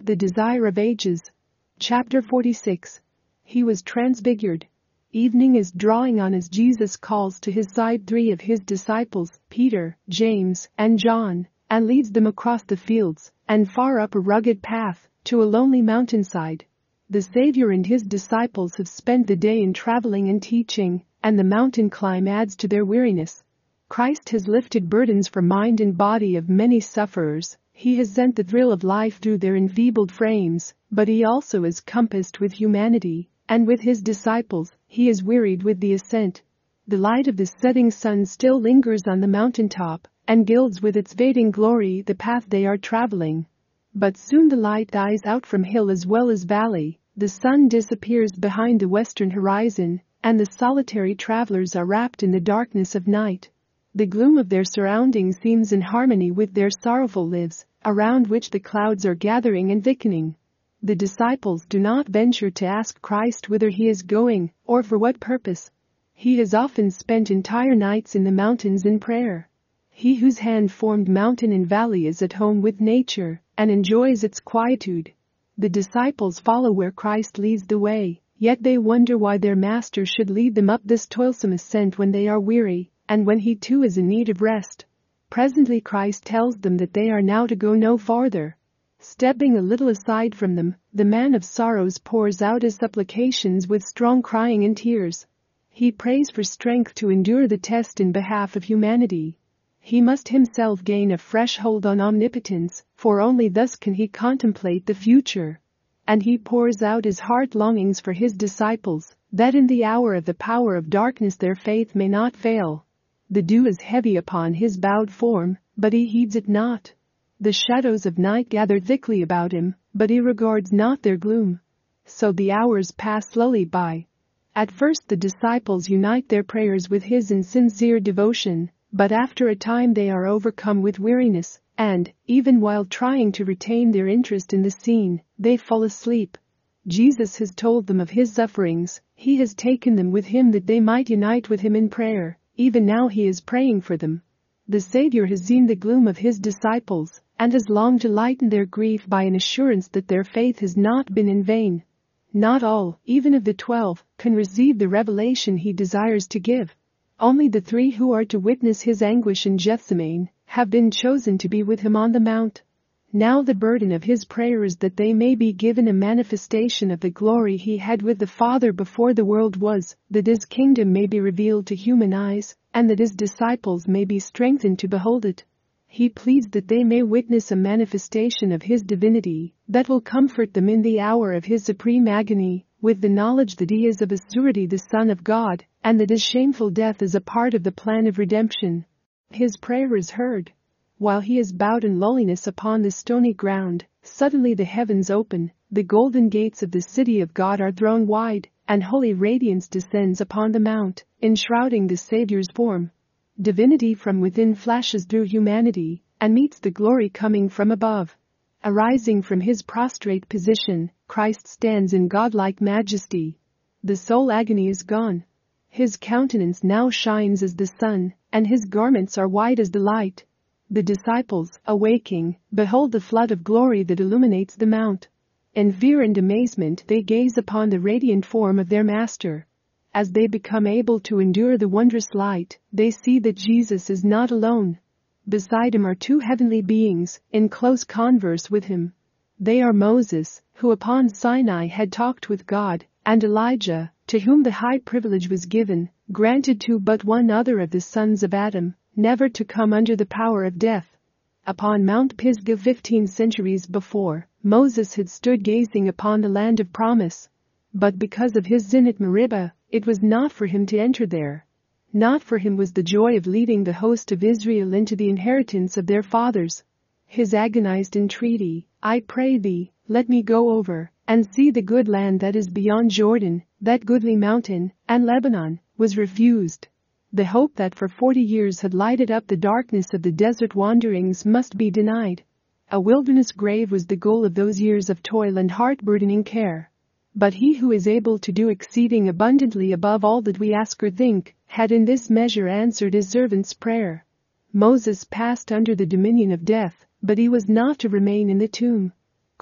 The Desire of Ages. Chapter 46. He was transfigured. Evening is drawing on as Jesus calls to his side 3 of his disciples, Peter, James, and John, and leads them across the fields and far up a rugged path to a lonely mountainside. The Savior and his disciples have spent the day in traveling and teaching, and the mountain climb adds to their weariness. Christ has lifted burdens from mind and body of many sufferers. He has sent the thrill of life through their enfeebled frames, but he also is compassed with humanity, and with his disciples, he is wearied with the ascent. The light of the setting sun still lingers on the mountaintop, and gilds with its fading glory the path they are traveling. But soon the light dies out from hill as well as valley, the sun disappears behind the western horizon, and the solitary travelers are wrapped in the darkness of night. The gloom of their surroundings seems in harmony with their sorrowful lives, around which the clouds are gathering and thickening. The disciples do not venture to ask Christ whither he is going, or for what purpose. He has often spent entire nights in the mountains in prayer. He whose hand formed mountain and valley is at home with nature, and enjoys its quietude. The disciples follow where Christ leads the way, yet they wonder why their master should lead them up this toilsome ascent when they are weary, and when he too is in need of rest. Presently Christ tells them that they are now to go no farther. Stepping a little aside from them, the man of sorrows pours out his supplications with strong crying and tears. He prays for strength to endure the test in behalf of humanity. He must himself gain a fresh hold on omnipotence, for only thus can he contemplate the future. And he pours out his heart longings for his disciples, that in the hour of the power of darkness their faith may not fail. The dew is heavy upon his bowed form, but he heeds it not. The shadows of night gather thickly about him, but he regards not their gloom. So the hours pass slowly by. At first the disciples unite their prayers with his in sincere devotion, but after a time they are overcome with weariness, and, even while trying to retain their interest in the scene, they fall asleep. Jesus has told them of his sufferings. He has taken them with him that they might unite with him in prayer. Even now he is praying for them. The Savior has seen the gloom of his disciples, and has longed to lighten their grief by an assurance that their faith has not been in vain. Not all, even of the 12, can receive the revelation he desires to give. Only the 3 who are to witness his anguish in Gethsemane have been chosen to be with him on the mount. Now the burden of his prayer is that they may be given a manifestation of the glory he had with the Father before the world was, that his kingdom may be revealed to human eyes, and that his disciples may be strengthened to behold it. He pleads that they may witness a manifestation of his divinity, that will comfort them in the hour of his supreme agony, with the knowledge that he is of a surety the Son of God, and that his shameful death is a part of the plan of redemption. His prayer is heard. While he is bowed in lowliness upon the stony ground, suddenly the heavens open, the golden gates of the city of God are thrown wide, and holy radiance descends upon the mount, enshrouding the Savior's form. Divinity from within flashes through humanity, and meets the glory coming from above. Arising from his prostrate position, Christ stands in godlike majesty. The soul agony is gone. His countenance now shines as the sun, and his garments are white as the light. The disciples, awaking, behold the flood of glory that illuminates the mount. In fear and amazement they gaze upon the radiant form of their Master. As they become able to endure the wondrous light, they see that Jesus is not alone. Beside him are 2 heavenly beings, in close converse with him. They are Moses, who upon Sinai had talked with God, and Elijah, to whom the high privilege was given, granted to but one other of the sons of Adam, never to come under the power of death. Upon Mount Pisgah 15 centuries before, Moses had stood gazing upon the land of promise. But because of his sin at Meribah, it was not for him to enter there. Not for him was the joy of leading the host of Israel into the inheritance of their fathers. His agonized entreaty, I pray thee, let me go over, and see the good land that is beyond Jordan, that goodly mountain, and Lebanon, was refused. The hope that for 40 years had lighted up the darkness of the desert wanderings must be denied. A wilderness grave was the goal of those years of toil and heart-burdening care. But he who is able to do exceeding abundantly above all that we ask or think, had in this measure answered his servant's prayer. Moses passed under the dominion of death, but he was not to remain in the tomb.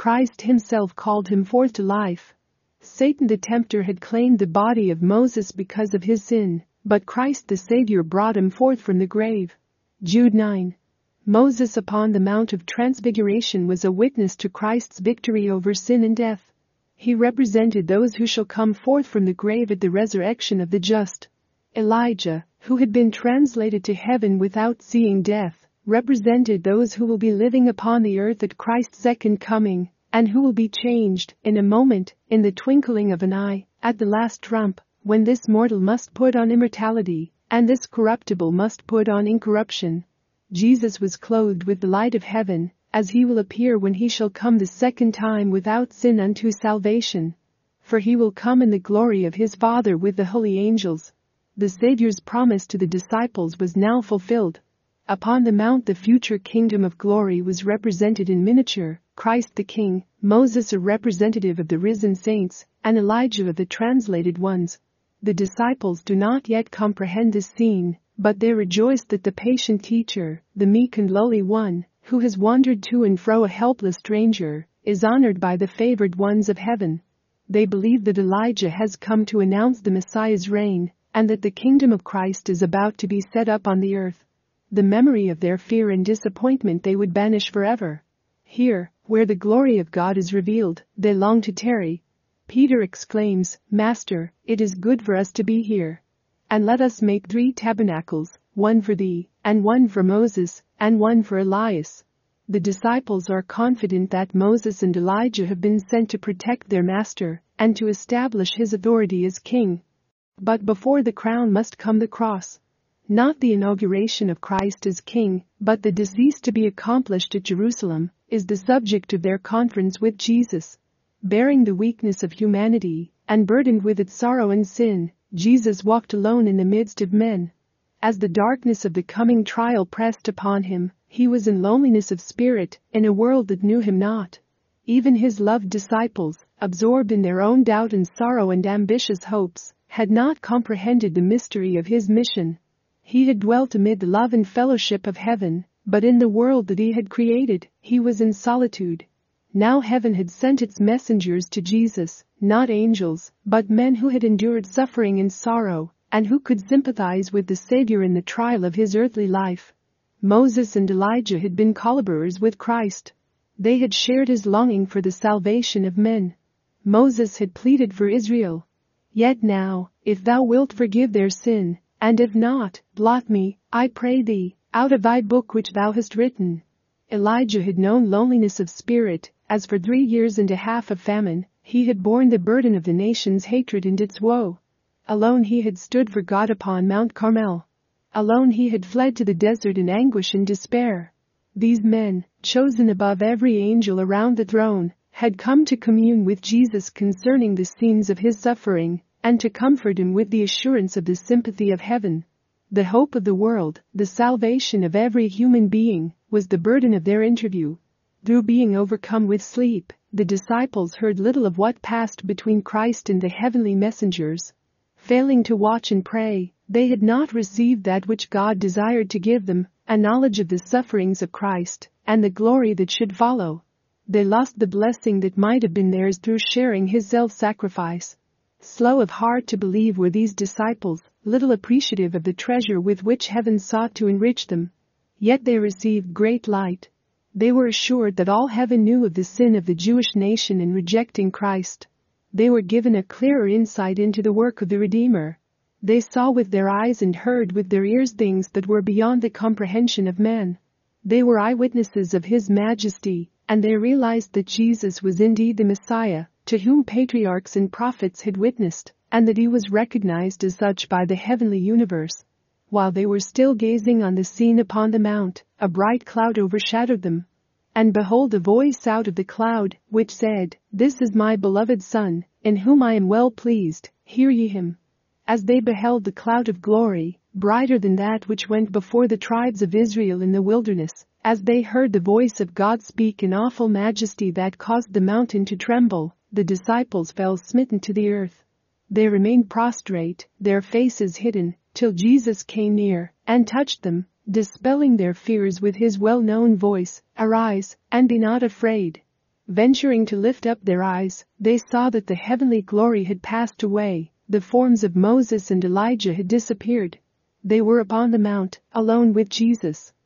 Christ himself called him forth to life. Satan the tempter had claimed the body of Moses because of his sin, but Christ the Savior brought him forth from the grave. Jude 9. Moses upon the Mount of Transfiguration was a witness to Christ's victory over sin and death. He represented those who shall come forth from the grave at the resurrection of the just. Elijah, who had been translated to heaven without seeing death, represented those who will be living upon the earth at Christ's second coming, and who will be changed in a moment, in the twinkling of an eye, at the last trump, when this mortal must put on immortality, and this corruptible must put on incorruption. Jesus was clothed with the light of heaven, as he will appear when he shall come the second time without sin unto salvation. For he will come in the glory of his Father with the holy angels. The Saviour's promise to the disciples was now fulfilled. Upon the mount the future kingdom of glory was represented in miniature, Christ the King, Moses a representative of the risen saints, and Elijah of the translated ones. The disciples do not yet comprehend this scene, but they rejoice that the patient teacher, the meek and lowly one, who has wandered to and fro a helpless stranger, is honored by the favored ones of heaven. They believe that Elijah has come to announce the Messiah's reign, and that the kingdom of Christ is about to be set up on the earth. The memory of their fear and disappointment they would banish forever. Here, where the glory of God is revealed, they long to tarry. Peter exclaims, Master, it is good for us to be here. And let us make 3 tabernacles, one for thee, and one for Moses, and one for Elias. The disciples are confident that Moses and Elijah have been sent to protect their master, and to establish his authority as king. But before the crown must come the cross. Not the inauguration of Christ as king, but the decease to be accomplished at Jerusalem, is the subject of their conference with Jesus. Bearing the weakness of humanity, and burdened with its sorrow and sin, Jesus walked alone in the midst of men. As the darkness of the coming trial pressed upon him, he was in loneliness of spirit, in a world that knew him not. Even his loved disciples, absorbed in their own doubt and sorrow and ambitious hopes, had not comprehended the mystery of his mission. He had dwelt amid the love and fellowship of heaven, but in the world that he had created, he was in solitude. Now heaven had sent its messengers to Jesus, not angels, but men who had endured suffering and sorrow, and who could sympathize with the Savior in the trial of his earthly life. Moses and Elijah had been collaborers with Christ. They had shared his longing for the salvation of men. Moses had pleaded for Israel. Yet now, if thou wilt forgive their sin, and if not, blot me, I pray thee, out of thy book which thou hast written. Elijah had known loneliness of spirit, as for 3 years and a half of famine, he had borne the burden of the nation's hatred and its woe. Alone he had stood for God upon Mount Carmel. Alone he had fled to the desert in anguish and despair. These men, chosen above every angel around the throne, had come to commune with Jesus concerning the scenes of his suffering, and to comfort him with the assurance of the sympathy of heaven. The hope of the world, the salvation of every human being, was the burden of their interview. Through being overcome with sleep, the disciples heard little of what passed between Christ and the heavenly messengers. Failing to watch and pray, they had not received that which God desired to give them, a knowledge of the sufferings of Christ, and the glory that should follow. They lost the blessing that might have been theirs through sharing his self-sacrifice. Slow of heart to believe were these disciples, little appreciative of the treasure with which heaven sought to enrich them. Yet they received great light. They were assured that all heaven knew of the sin of the Jewish nation in rejecting Christ. They were given a clearer insight into the work of the Redeemer. They saw with their eyes and heard with their ears things that were beyond the comprehension of man. They were eyewitnesses of his majesty, and they realized that Jesus was indeed the Messiah, to whom patriarchs and prophets had witnessed, and that he was recognized as such by the heavenly universe. While they were still gazing on the scene upon the mount, a bright cloud overshadowed them. And behold, a voice out of the cloud, which said, This is my beloved Son, in whom I am well pleased, hear ye him. As they beheld the cloud of glory, brighter than that which went before the tribes of Israel in the wilderness, as they heard the voice of God speak in awful majesty that caused the mountain to tremble, the disciples fell smitten to the earth. They remained prostrate, their faces hidden, till Jesus came near, and touched them, dispelling their fears with his well-known voice, Arise, and be not afraid. Venturing to lift up their eyes, they saw that the heavenly glory had passed away, the forms of Moses and Elijah had disappeared. They were upon the mount, alone with Jesus.